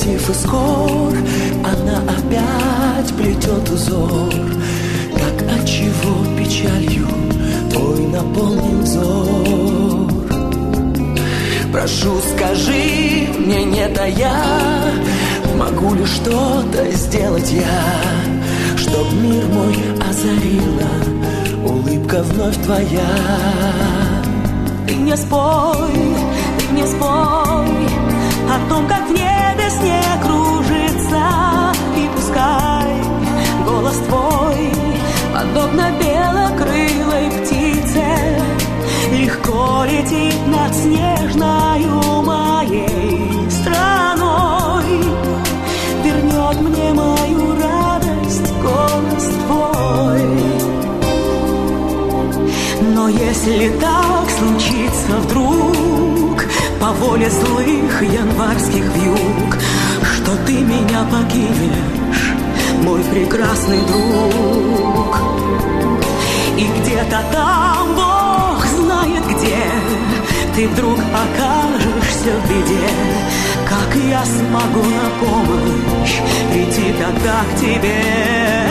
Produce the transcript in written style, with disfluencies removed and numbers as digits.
мотив из гор, она опять плетет узор. Как отчего печалью твой наполнен взор? Прошу, скажи мне, не тая, могу ли что-то сделать я, чтоб мир мой озарила улыбка вновь твоя. Ты мне спой о том, как в небе снег кружится, и пускай голос твой, подобно белокрылой птице, легко летит над снежною моей страной, вернет мне мою радость голос твой. Но если так случится вдруг, по воле злых январских вьюг, что ты меня покинешь, мой прекрасный друг, и где-то там, Бог знает где, ты вдруг окажешься в беде, как я смогу на помощь прийти тогда к тебе?